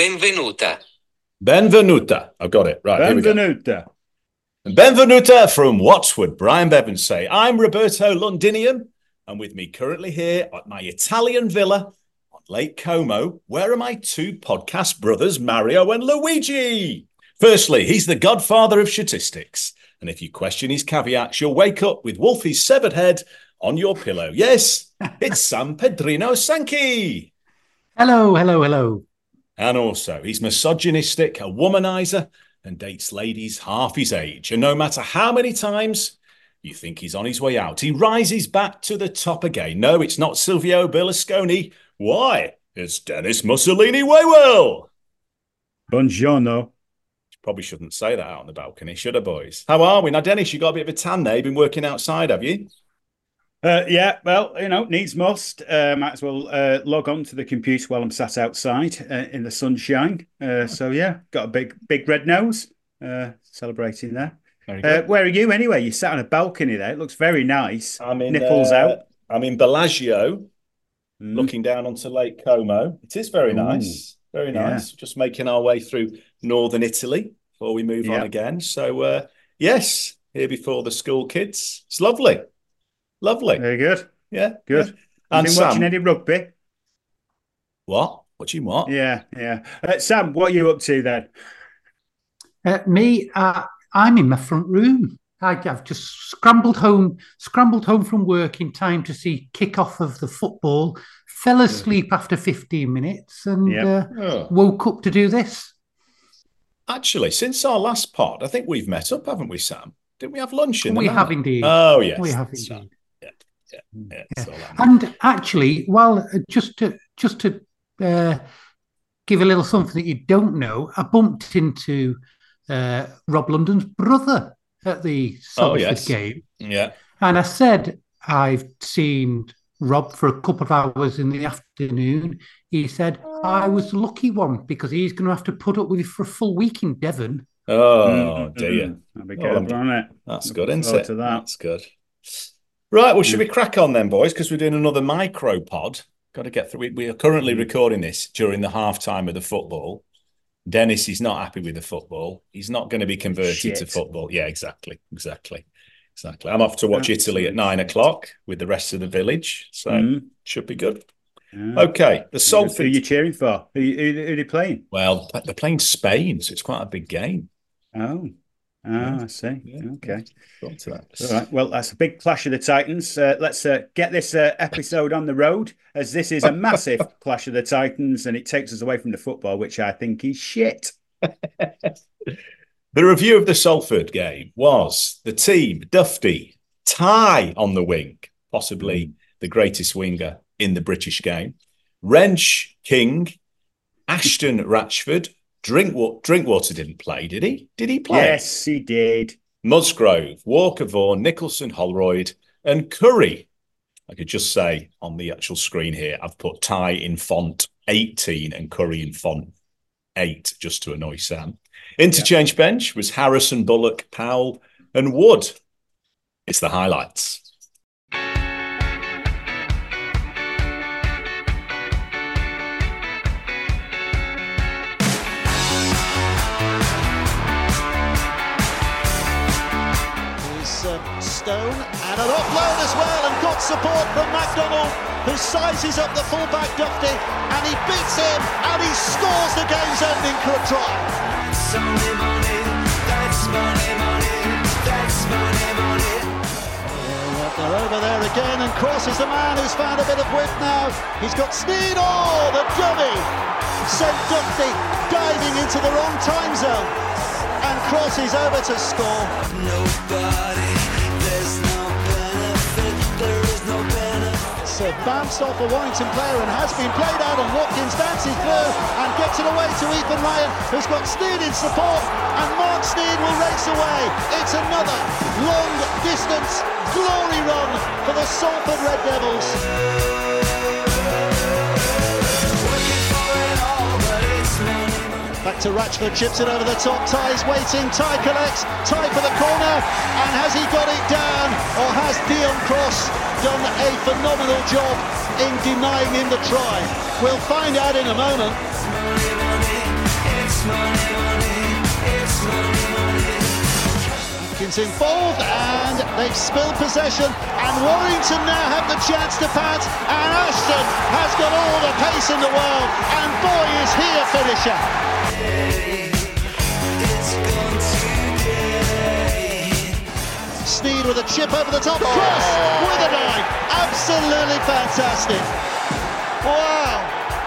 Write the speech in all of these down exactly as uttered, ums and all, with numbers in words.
Benvenuta. Benvenuta. I've got it. Right, Benvenuta. Benvenuta from Watford, Brian Bevan say. I'm Roberto Londinium, and with me currently here at my Italian villa on Lake Como, where are my two podcast brothers, Mario and Luigi? Firstly, he's the godfather of statistics, and if you question his caveats, you'll wake up with Wolfie's severed head on your pillow. Yes, it's Sam Pedrino Sankey. Hello, hello, hello. And also, he's misogynistic, a womanizer, and dates ladies half his age. And no matter how many times you think he's on his way out, he rises back to the top again. No, it's not Silvio Berlusconi. Why? It's Dennis Mussolini Waywell. Buongiorno. Probably shouldn't say that out on the balcony, should I, boys? How are we? Now, Dennis, you got a bit of a tan there. You've been working outside, have you? Uh, yeah, well, you know, needs must. Uh, might as well uh, log on to the computer while I'm sat outside uh, in the sunshine. Uh, so, yeah, got a big, big red nose uh, celebrating there. Uh, where are you anyway? You sat on a balcony there. It looks very nice. I'm in, Nipples uh, out. I'm in Bellagio, Mm. looking down onto Lake Como. It is very Ooh. nice. Very Yeah. nice. Just making our way through northern Italy before we move on Yeah. again. So, uh, yes, here before the school kids. It's lovely. Lovely. Very good. Yeah. Good. yeah. Have And you been Sam, watching any rugby? what? What do you want? Yeah, yeah. Uh, Sam, what are you up to then? Uh, me, uh, I'm in my front room. I, I've just scrambled home, scrambled home from work in time to see kick-off of the football. Fell asleep after fifteen minutes and Yep. uh, Oh. woke up to do this. Actually, since our last pod, I think we've met up, haven't we, Sam? Didn't we have lunch in the We manor? have indeed. Oh, yes. We have Sam. indeed. Yeah, yeah, Mm. yeah. that's all I know. And actually, well, uh, just to just to uh, give a little something that you don't know, I bumped into uh, Rob London's brother at the Oh, Salford yes. game. Yeah. And I said, I've seen Rob for a couple of hours in the afternoon. He said, I was the lucky one because he's going to have to put up with it for a full week in Devon. Oh, Mm, dear. mm, That'll be Oh, good, I'm- won't it? That's Looking good, isn't forward it? to that. That's good. Right, well, should we crack on then, boys? Because we're doing another micro pod. Got to get through. We, we are currently Mm. recording this during the half time of the football. Dennis is not happy with the football. He's not going to be converted to Shit. football. Yeah, exactly. Exactly. Exactly. I'm off to watch Italy at Absolute nine shit. o'clock with the rest of the village. So Mm. should be good. Yeah. Okay. The Who are Salford. you cheering for? Who, who, who are they playing? Well, they're playing Spain, so it's quite a big game. Oh, oh, Yeah. I see. Yeah. Okay. Go on to that. All right. Well, that's a big clash of the Titans. Uh, let's uh, get this uh, episode on the road, as this is a massive clash of the Titans, and it takes us away from the football, which I think is shit. The review of the Salford game was the team, Dufty, Ty on the wing, possibly the greatest winger in the British game, Wrench, King, Ashton, Ratchford, Drinkwater, Drinkwater didn't play, did he? Did he play? Yes, he did. Musgrove, Walker, Vaughan, Nicholson, Holroyd, and Curry. I could just say on the actual screen here, I've put Ty in font eighteen and Curry in font eight, just to annoy Sam. Interchange bench was Harrison, Bullock, Powell, and Wood. It's the highlights. Here's um, Stone and an offload as well, and got support from McDonald, who sizes up the fullback Dufty, and he beats him and he scores the game's ending try. They're, they're over there again, and Cross is the man who's found a bit of width now. He's got Sneed, oh, the dummy sent Dufty diving into the wrong time zone, and Cross is over to score. Nobody, there's no benefit, there is no benefit. It's uh, bounced off a Warrington player and has been played out, and Watkins dances through and gets it away to Ethan Ryan, who's got Sneed in support, and Mark Sneed will race away. It's another long distance glory run for the Salford Red Devils. Back to Ratchford, chips it over the top, Ty's waiting, Ty collects, Ty for the corner, and has he got it down, or has Dion Cross done a phenomenal job in denying him the try? We'll find out in a moment. money, money, it's money, money. Atkins involved and they've spilled possession and Warrington now have the chance to pat and Ashton has got all the pace in the world and boy is he a finisher. It's gone today. Sneed with a chip over the top, cross with a knife, absolutely fantastic. Wow.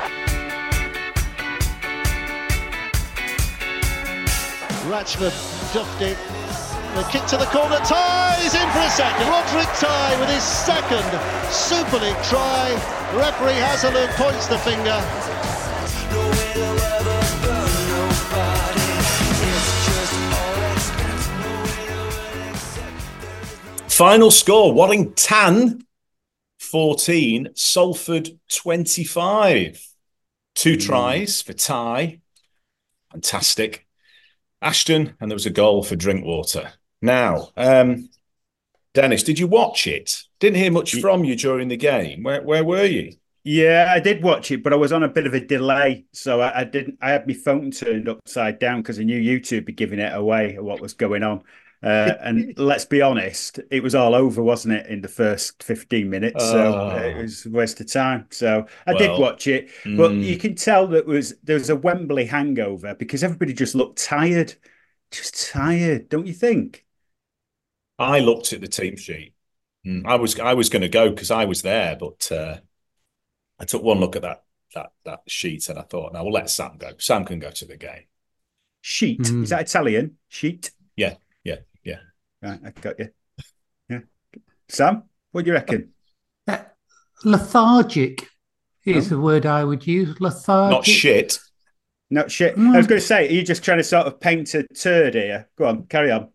Ratchford duffed it. The kick to the corner, ties in for a second. Roderick Tye with his second Super League try. Referee Hazelwood points the finger. No way to ever burn nobody. It's just all expense. No way to win except Final score, Warrington fourteen, Salford twenty-five. Two tries for Tye. Fantastic. Ashton, and there was a goal for Drinkwater. Now, um, Dennis, did you watch it? Didn't hear much from you during the game. Where where were you? Yeah, I did watch it, but I was on a bit of a delay, so I, I didn't. I had my phone turned upside down because I knew YouTube would be giving it away what was going on. Uh, and let's be honest, it was all over, wasn't it, in the first fifteen minutes? So Oh. it was a waste of time. So I Well, did watch it, but mm. you can tell that was there was a Wembley hangover because everybody just looked tired, just tired, don't you think? I looked at the team sheet. Mm, I was I was going to go because I was there, but uh, I took one look at that that that sheet and I thought, no, we'll let Sam go. Sam can go to the game. Sheet, Mm. is that Italian? Sheet. Yeah, yeah, yeah. Right, I got you. Yeah, Sam, what do you reckon? Uh, lethargic is Oh. the word I would use. Lethargic. Not shit. No shit. Mm. I was going to say, are you just trying to sort of paint a turd here? Go on, carry on.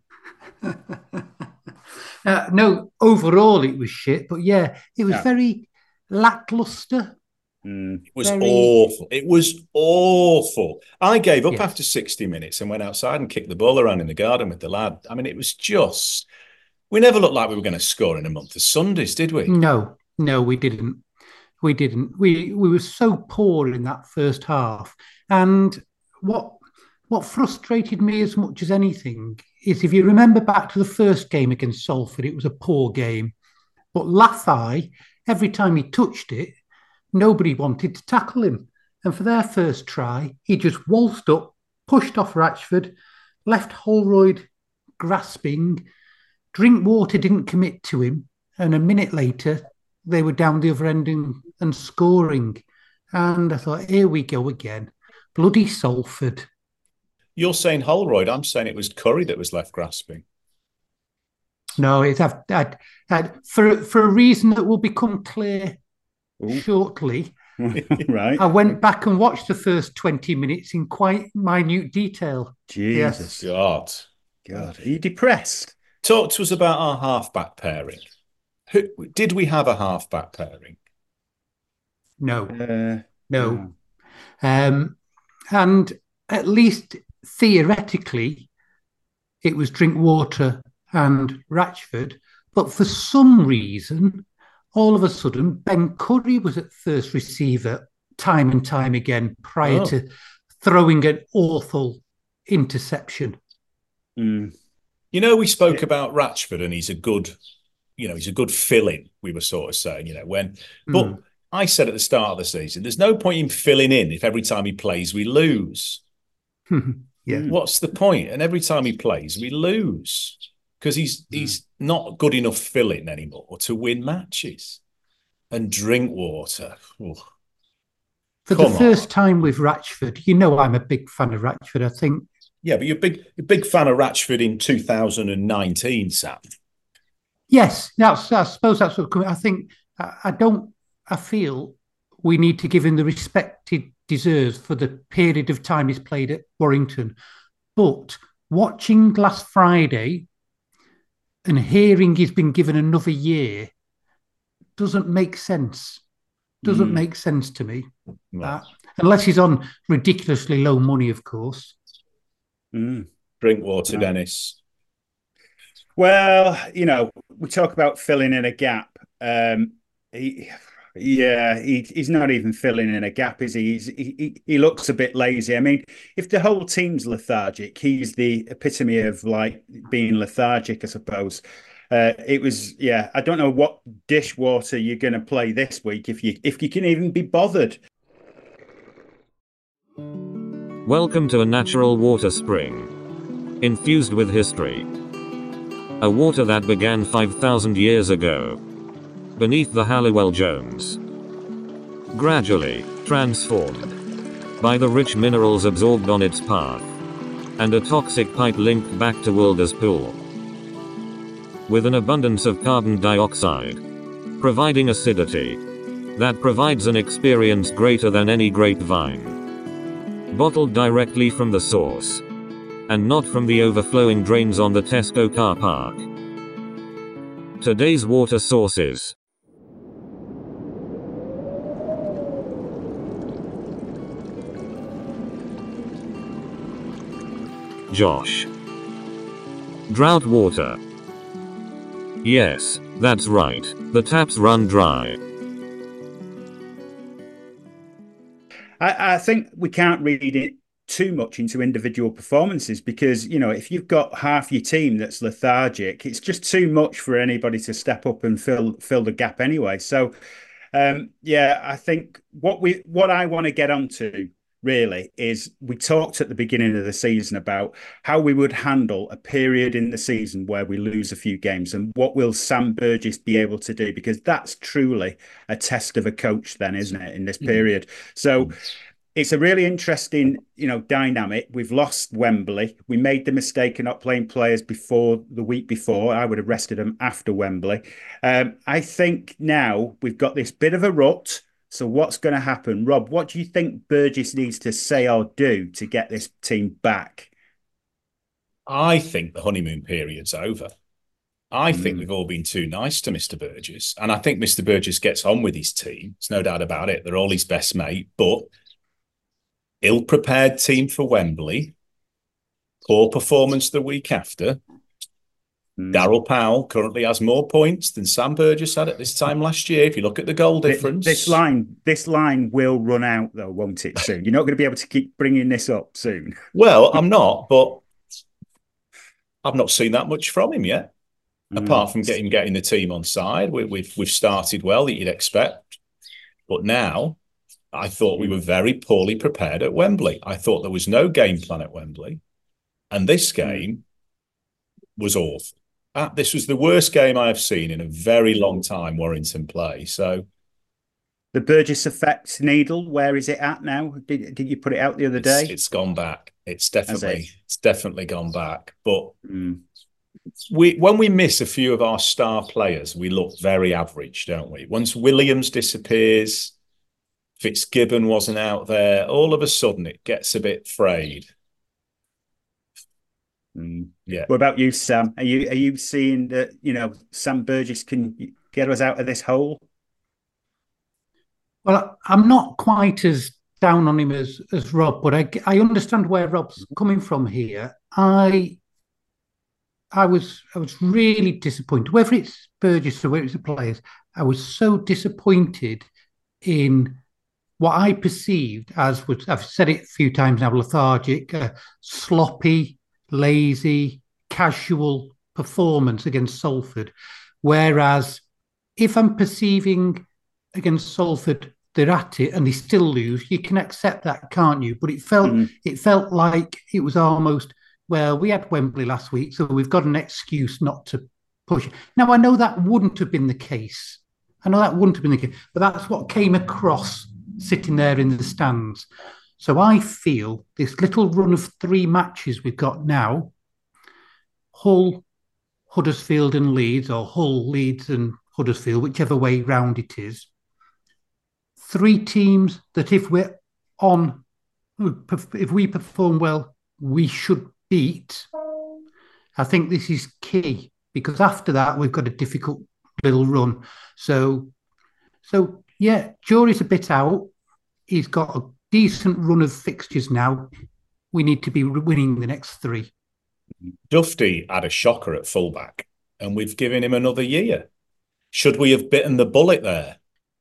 Uh, no, overall it was shit, but yeah, it was Yeah. very lackluster. Mm. It was Very- awful. It was awful. I gave up Yes. after sixty minutes and went outside and kicked the ball around in the garden with the lad. I mean, it was just, we never looked like we were going to score in a month of Sundays, did we? No, no, we didn't. We didn't. We we were so poor in that first half. And what what frustrated me as much as anything is if you remember back to the first game against Salford, it was a poor game. But Lathai, every time he touched it, nobody wanted to tackle him. And for their first try, he just waltzed up, pushed off Ratchford, left Holroyd grasping. Drinkwater didn't commit to him. And a minute later, they were down the other end and, and scoring. And I thought, here we go again. Bloody Salford. You're saying Holroyd. I'm saying it was Curry that was left grasping. No, it's I've, I'd, I'd, for, for a reason that will become clear Ooh. shortly. Right. I went back and watched the first twenty minutes in quite minute detail. Jesus. God. God. Are you depressed? Talk to us about our halfback pairing. Who, did we have a halfback pairing? No, Uh, no. Um, and at least theoretically, it was Drinkwater and Ratchford. But for some reason, all of a sudden, Ben Curry was at first receiver time and time again prior Oh. to throwing an awful interception. mm. You know, we spoke about Ratchford and he's a good, you know, he's a good fill-in, we were sort of saying, you know, when, but Mm. I said at the start of the season, there's no point in filling in if every time he plays, we lose. Yeah. What's the point? And every time he plays, we lose because he's he's not good enough filling anymore to win matches. And Drinkwater, oh, For Come the first on. time with Ratchford, you know I'm a big fan of Ratchford. I think, yeah, but you're a big, you're a big fan of Ratchford in two thousand nineteen, Sam. yes, that's, I suppose that's what coming. I think, I, I don't, I feel we need to give him the respect he deserves for the period of time he's played at Warrington. But watching last Friday and hearing he's been given another year doesn't make sense. Doesn't Mm. make sense to me. No. Uh, unless he's on ridiculously low money, of course. Mm. Drinkwater, No. Dennis. Well, you know, we talk about filling in a gap. Um, he, Yeah, he, he's not even filling in a gap, is he? He's, he? He he looks a bit lazy. I mean, if the whole team's lethargic, he's the epitome of like being lethargic, I suppose. Uh, it was, yeah. I don't know what dishwater you're going to play this week if you if you can even be bothered. Welcome to a natural water spring, infused with history. A water that began five thousand years ago, beneath the Halliwell Jones, gradually transformed by the rich minerals absorbed on its path, and a toxic pipe linked back to Wilder's Pool, with an abundance of carbon dioxide, providing acidity that provides an experience greater than any grapevine. Bottled directly from the source, and not from the overflowing drains on the Tesco car park. Today's water sources. Josh. Drought water. Yes, that's right, the taps run dry. I, I think we can't read it too much into individual performances because, you know, if you've got half your team that's lethargic, it's just too much for anybody to step up and fill fill the gap anyway. So, um, yeah, I think what we what I want to get onto really is we talked at the beginning of the season about how we would handle a period in the season where we lose a few games and what will Sam Burgess be able to do, because that's truly a test of a coach then, isn't it, in this period? So it's a really interesting, you know, dynamic. We've lost Wembley. We made the mistake of not playing players before the week before. I would have rested them after Wembley. Um, I think now we've got this bit of a rut. So what's going to happen? Rob, what do you think Burgess needs to say or do to get this team back? I think the honeymoon period's over. I Mm. think we've all been too nice to Mister Burgess. And I think Mister Burgess gets on with his team. There's no doubt about it. They're all his best mate. But ill-prepared team for Wembley, poor performance the week after. Mm. Darryl Powell currently has more points than Sam Burgess had at this time last year. If you look at the goal This- difference, This line, this line will run out though, won't it? Soon. You're not going to be able to keep bringing this up soon. well, I'm not, but I've not seen that much from him yet. Mm. Apart from getting getting the team on side, we, we've we've started well that you'd expect, but now I thought we were very poorly prepared at Wembley. I thought there was no game plan at Wembley, and this game was awful. Uh, this was the worst game I have seen in a very long time Warrington play. So The Burgess effect needle, where is it at now? Did, did you put it out the other it's, day? it's gone back. It's Has definitely it? it's definitely gone back. But Mm. we when we miss a few of our star players, we look very average, don't we? Once Williams disappears, Fitzgibbon wasn't out there, all of a sudden it gets a bit frayed. Mm. Yeah. What about you, Sam? Are you are you seeing that, you know, Sam Burgess can get us out of this hole? Well, I'm not quite as down on him as, as Rob, but I, I understand where Rob's coming from here. I I was I was really disappointed. Whether it's Burgess or whether it's the players, I was so disappointed in what I perceived as, was I've said it a few times now, lethargic, uh, sloppy, lazy, casual performance against Salford. Whereas if I'm perceiving against Salford they're at it and they still lose, you can accept that, can't you? But it felt Mm. it felt like it was almost, well, we had Wembley last week, so we've got an excuse not to push. Now, I know that wouldn't have been the case. I know that wouldn't have been the case, but that's what came across sitting there in the stands. So I feel this little run of three matches we've got now, Hull, Huddersfield and Leeds, or Hull, Leeds and Huddersfield, whichever way round it is, three teams that if we're on, if we perform well, we should beat. I think this is key because after that we've got a difficult little run. So, so yeah, jury's a bit out. He's got a decent run of fixtures now. We need to be winning the next three. Dufty had a shocker at fullback, and we've given him another year. Should we have bitten the bullet there?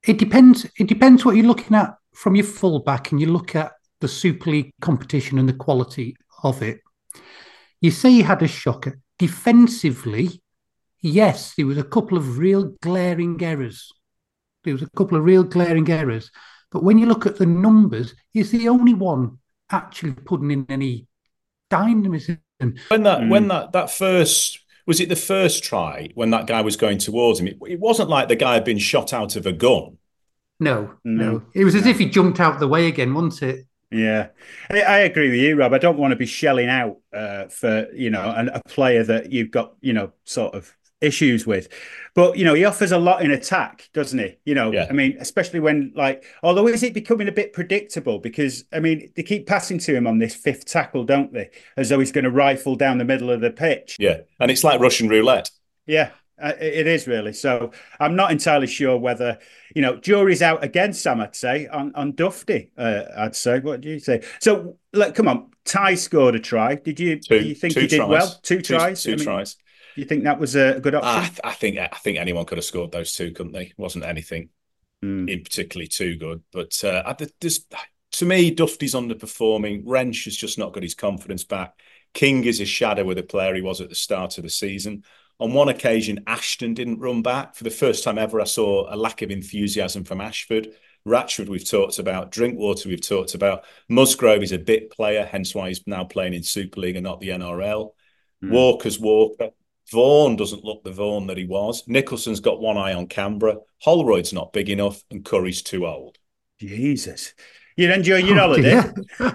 it depends. It depends what you're looking at from your fullback, and you look at the Super League competition and the quality of it. You say he had a shocker defensively. Yes, there was a couple of real glaring errors. There was a couple of real glaring errors. But when you look at the numbers, he's the only one actually putting in any dynamism. When that Mm. when that that first was it the first try when that guy was going towards him? It, it wasn't like the guy had been shot out of a gun. No, no. No. It was as if he jumped out the way again, wasn't it? Yeah, I, I agree with you, Rob. I don't want to be shelling out uh, for, you know, an, a player that you've got, you know, sort of issues with. But, you know, he offers a lot in attack, doesn't he? You know, Yeah. I mean, especially when, like, although is it becoming a bit predictable? Because, I mean, they keep passing to him on this fifth tackle, don't they? As though he's going to rifle down the middle of the pitch. Yeah, and it's like Russian roulette. Yeah, uh, it is really. So I'm not entirely sure whether, you know, jury's out again, Sam, I'd say, on, on Dufty, uh, I'd say. What do you say? So, like, come on, Ty scored a try. Did you, Two, do you think two he did tries. well? Two, Two, tries? two I mean, tries. do you think that was a good option? I, th- I think I think anyone could have scored those two, couldn't they? Wasn't anything Mm. in particularly too good. But uh, I, just, to me, Dufty's underperforming. Wrench has just not got his confidence back. King is a shadow of the player he was at the start of the season. On one occasion, Ashton didn't run back. For the first time ever, I saw a lack of enthusiasm from Ashford. Ratchford, we've talked about. Drinkwater, we've talked about. Musgrove is a bit player, hence why he's now playing in Super League and not the N R L. Mm. Walker's Walker. Vaughan doesn't look the Vaughan that he was. Nicholson's got one eye on Canberra. Holroyd's not big enough, and Curry's too old. Jesus. You're enjoying your Oh, holiday?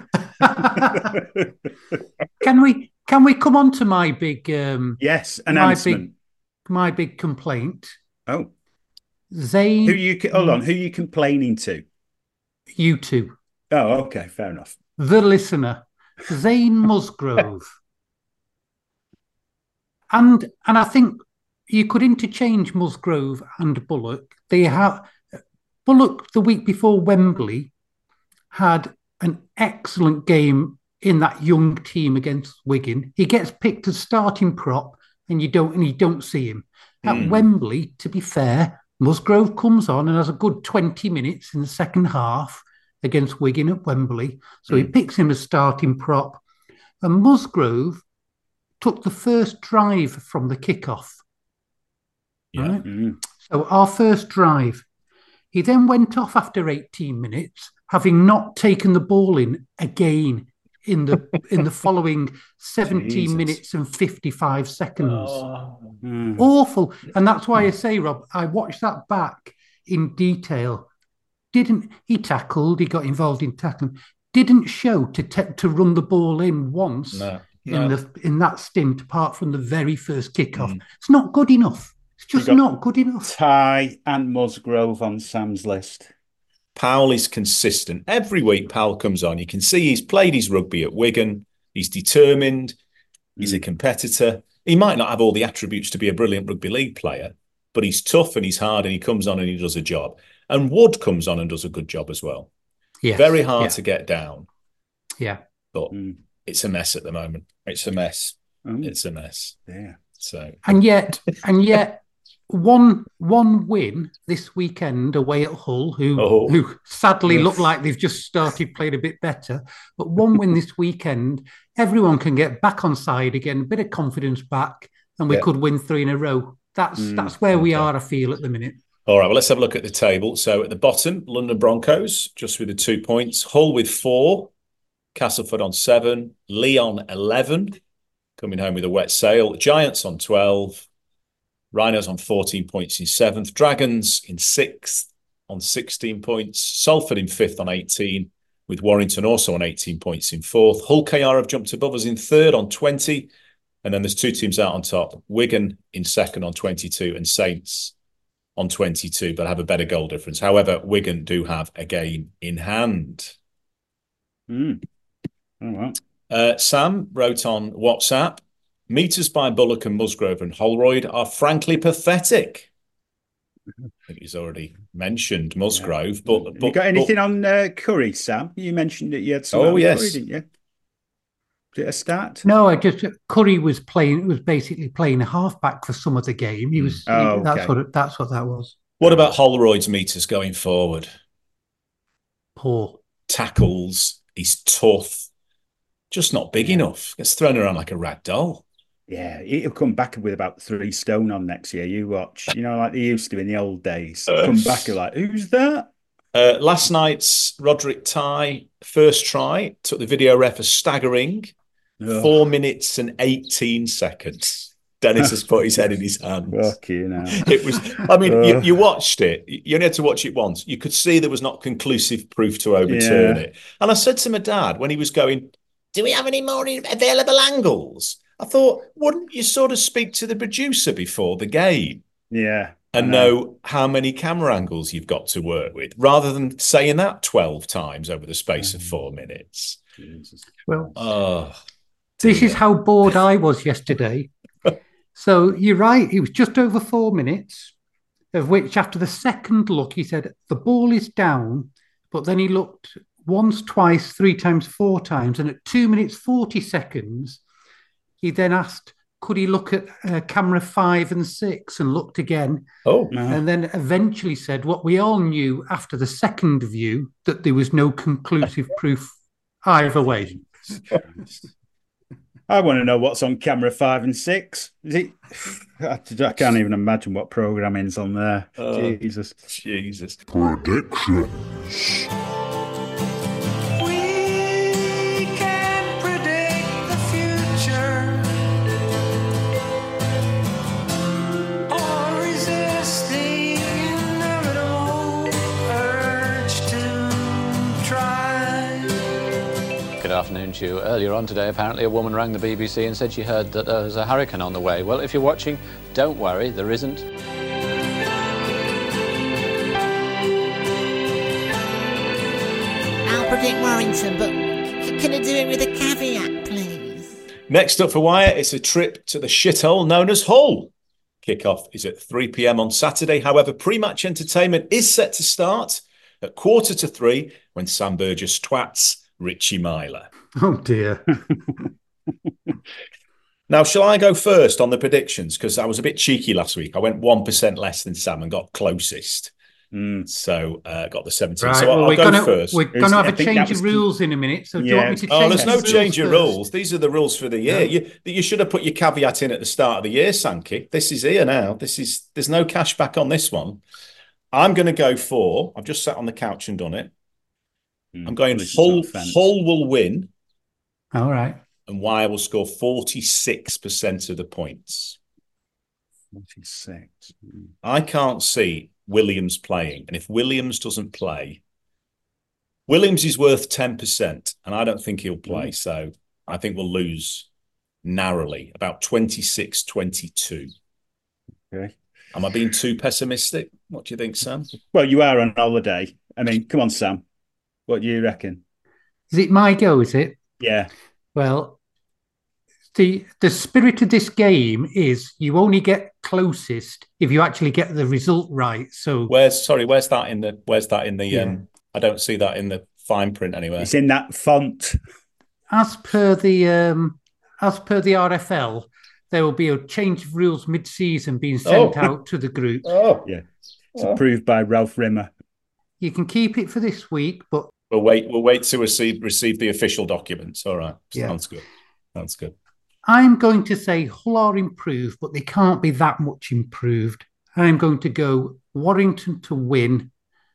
dear. Can we can we come on to my big um Yes, my announcement. big my big complaint? Oh, Zayn, who you hold on? Who are you complaining to? you two, Oh, okay, fair enough. the listener, Zayn Musgrove. And and I think you could interchange Musgrove and Bullock. They have Bullock the week before Wembley had an excellent game in that young team against Wigan. He gets picked as starting prop, and you don't and you don't see him at Mm. Wembley. To be fair, Musgrove comes on and has a good twenty minutes in the second half against Wigan at Wembley. So he picks him as starting prop, and Musgrove took the first drive from the kickoff. Yeah. Right? Mm. So our first drive. He then went off after eighteen minutes, having not taken the ball in again in the in the following seventeen Jesus. minutes and fifty-five seconds. Mm. Awful. And that's why I say, Rob, I watched that back in detail. Didn't he tackled, he got involved in tackling, didn't show to te- to run the ball in once No. in no. the in that stint, apart from the very first kickoff. Mm. It's not good enough. It's just got- not good enough. Ty and Musgrove on Sam's list. Powell is consistent. Every week Powell comes on. You can see he's played his rugby at Wigan. He's determined. He's a competitor. He might not have all the attributes to be a brilliant rugby league player, but he's tough and he's hard and he comes on and he does a job. And Wood comes on and does a good job as well. Yes. Very hard Yeah. to get down, Yeah. but Mm. it's a mess at the moment. It's a mess. Oh, It's a mess. yeah. So And yet, and yet, one one win this weekend away at Hull, who Oh. who sadly Yes. look like they've just started playing a bit better. But one win this weekend, everyone can get back on side again, a bit of confidence back, and we Yeah. could win three in a row. That's Mm, that's where we okay. are, I feel, at the minute. all right, well, let's have a look at the table. So at the bottom, London Broncos, just with the two points. Hull with four. Castleford on seven. Leon, eleven. Coming home with a wet sail. Giants on twelve. Rhinos on fourteen points in seventh. Dragons in sixth on sixteen points. Salford in fifth on eighteen, with Warrington also on eighteen points in fourth. Hull K R have jumped above us in third on twenty. And then there's two teams out on top. Wigan in second on twenty-two and Saints on twenty-two, but have a better goal difference. However, Wigan do have a game in hand. Mm. Oh, well. Uh, Sam wrote on WhatsApp, meters by Bullock and Musgrove and Holroyd are frankly pathetic. I think he's already mentioned Musgrove, but, Have but you got anything but, on uh, Curry, Sam? You mentioned that you had some. Oh, on yes. Curry, didn't you? Did it a start? No, I just Curry was playing. Was basically playing a halfback for some of the game. He was. Oh, that's okay. what. It, that's what that was. What about Holroyd's meters going forward? Poor. Tackles, he's tough, just not big Yeah. enough. Gets thrown around like a rag doll. Yeah, he'll come back with about three stone on next year. You watch, you know, like they used to in the old days. Come back and like, who's that? Uh, last night's Roderick Ty first try took the video ref a staggering Oh, four minutes and eighteen seconds. Dennis has put his head in his hands. fuck you now. It was, I mean, you, Ugh. you watched it. You only had to watch it once. You could see there was not conclusive proof to overturn Yeah. it. And I said to my dad when he was going, do we have any more available angles? I thought, wouldn't you sort of speak to the producer before the game Yeah. I and know how many camera angles you've got to work with, rather than saying that twelve times over the space of four minutes? Jesus. Well, Oh, this dear. is how bored I was yesterday. So you're right. It was just over four minutes, of which after the second look, he said, the ball is down. But then he looked once, twice, three times, four times. And at two minutes, forty seconds, he then asked, could he look at uh, camera five and six, and looked again. Oh, No. And then eventually said what we all knew after the second view, that there was no conclusive proof either way. I want to know what's on camera five and six. Is it? I I can't even imagine what programming's on there. Oh. Jesus. Jesus. We can predict the future or resist the inevitable urge to try. Good afternoon to you. Earlier on today, apparently a woman rang the B B C and said she heard that there was a hurricane on the way. Well, if you're watching, don't worry, there isn't. I'll predict Warrington, but c- can I do it with a caveat, please? Next up for Wire, it's a trip to the shithole known as Hull. Kickoff is at three p.m. on Saturday. However, pre-match entertainment is set to start at quarter to three when Sam Burgess twats Richie Myler. Oh, dear. Now, shall I go first on the predictions? Because I was a bit cheeky last week. I went one percent less than Sam and got closest. Mm. So uh, got the seventeen. Right, So well, I'll we're go gonna, first. We're going to have I a think that change was of key. rules in a minute. So do you Yeah. want me to change Oh, there's no the change of first? rules. These are the rules for the year. No. You you should have put your caveat in at the start of the year, Sankey. This is here now. This is there's no cash back on this one. I'm going to go for. I've just sat on the couch and done it. Mm. I'm going Collisions on Hull. the fence. Hull will win, All right. and Wire will score forty-six percent of the points. forty-six. Mm. I can't see Williams playing, and if Williams doesn't play, Williams is worth ten percent, and I don't think he'll play. Mm. So I think we'll lose narrowly, about twenty-six twenty-two. Okay. Am I being too pessimistic? What do you think, Sam? Well, you are on holiday. I mean, come on, Sam. What do you reckon? Is it my go, is it? Yeah. Well, the the spirit of this game is you only get closest if you actually get the result right. So Where's sorry? Where's that in the? Where's that in the? Yeah. Um, I don't see that in the fine print anywhere. It's in that font. as per the um, as per the R F L, there will be a change of rules mid-season being sent Oh. out to the group. Oh, Yeah. It's approved by Ralph Rimmer. You can keep it for this week, but we'll wait. We'll wait to receive receive the official documents. All right, Yeah. sounds good. Sounds good. I'm going to say Hull are improved, but they can't be that much improved. I'm going to go Warrington to win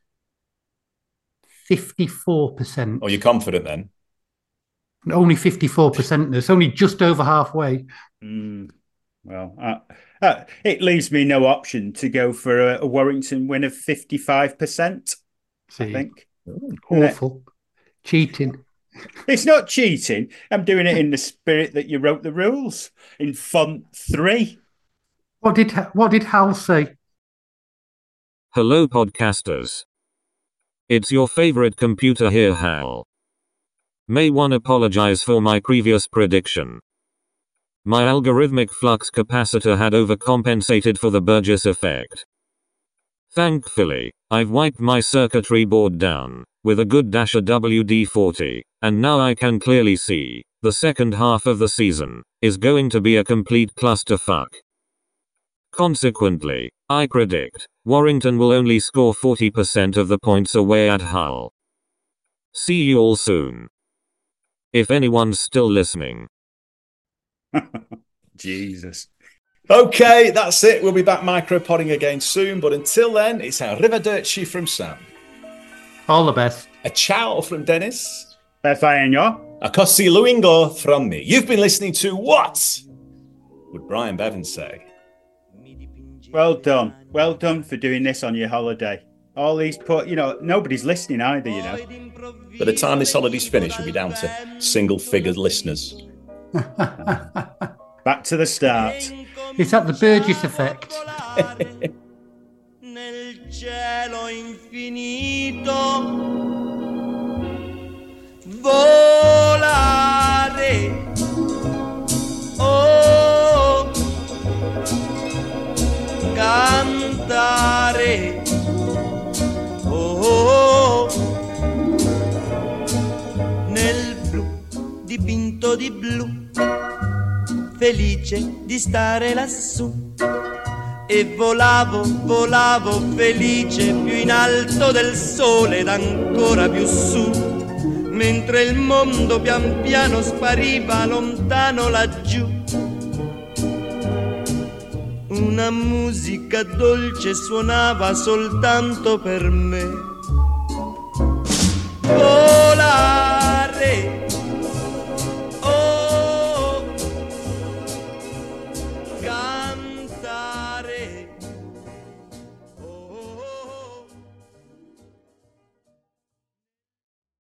fifty-four percent. Oh, you're confident then? Only fifty-four percent. It's only just over halfway. Mm. Well, uh, uh, it leaves me no option to go for a, a Warrington win of fifty-five percent, I See, think. awful. Cheating. It's not cheating. I'm doing it in the spirit that you wrote the rules in font three. What did what did Hal say? Hello, podcasters. It's your favorite computer here, Hal. May one apologize for my previous prediction. My algorithmic flux capacitor had overcompensated for the Burgess effect. Thankfully, I've wiped my circuitry board down with a good dasher W D forty, and now I can clearly see the second half of the season is going to be a complete clusterfuck. Consequently, I predict Warrington will only score forty percent of the points away at Hull. See you all soon. If anyone's still listening. Jesus. Okay, that's it. We'll be back micropodding again soon, but until then, it's arrivederci from Sam. All the best. A ciao from Dennis. Bethania. A così luingo from me. You've been listening to What Would Brian Bevan Say? Well done. Well done for doing this on your holiday. All these put, you know, nobody's listening either, you know. By the time this holiday's finished, we'll be down to single-figured listeners. Back to the start. Is that the Burgess effect? Nel cielo infinito volare, oh, cantare, oh, nel blu dipinto di blu, felice di stare lassù. E volavo, volavo felice più in alto del sole ed ancora più su, mentre il mondo pian piano spariva lontano laggiù. Una musica dolce suonava soltanto per me.